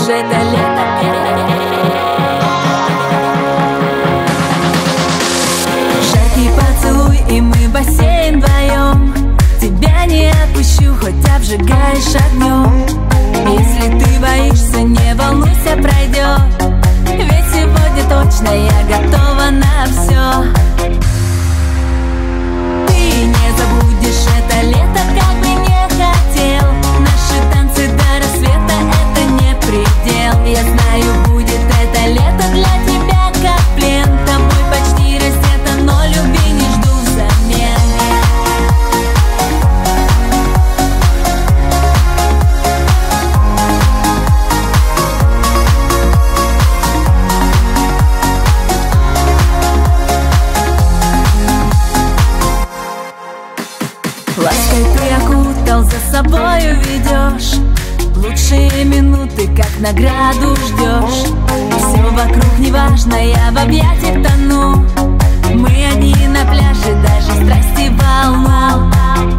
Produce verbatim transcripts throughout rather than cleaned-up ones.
это лето. Жаркий поцелуй, и мы в бассейн вдвоем. Тебя не отпущу, хоть обжигаешь огнем. Если ты боишься, не волнуйся, пройдет. Ведь сегодня точно я готова на все. Ты не забудешь это лето, как бы не хотел. Наши танцы до рассвета — это не предел. Я знаю, будет это лето для тебя как плен. Тобой почти раздета, но любви не жду взамен. Лаской ты окутал, за собою ведешь. Лучшие минуты, как награду ждешь. Все вокруг неважно, я в объятиях тону. Мы одни на пляже, даже страсти волну.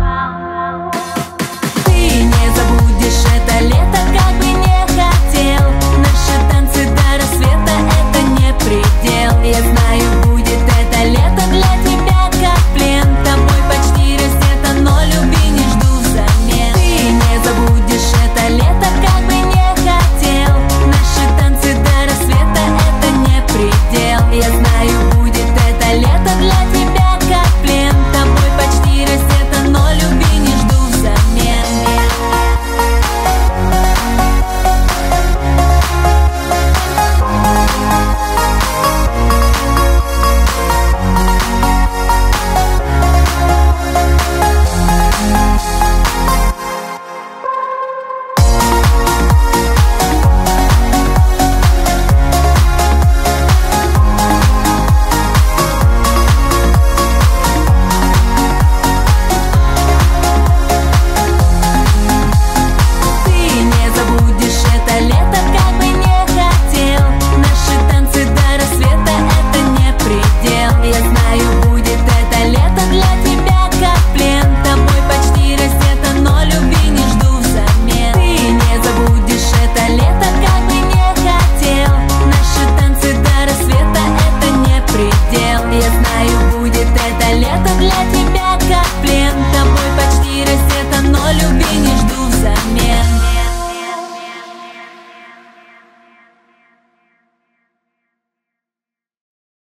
Ты не забудешь это лето, как бы не хотел. Наши танцы до рассвета — это не предел. Я знаю, будет это лето для тебя как плен. Тобой почти раздета, но любви не жду взамен. Ты не забудешь это лето, как бы не хотел. Наши танцы до рассвета — это не предел. Я знаю, будет это лето для тебя как плен. Тобой почти раздета, но любви не жду взамен. Я знаю, будет это лето для тебя как плен. Тобой почти раздета, но любви не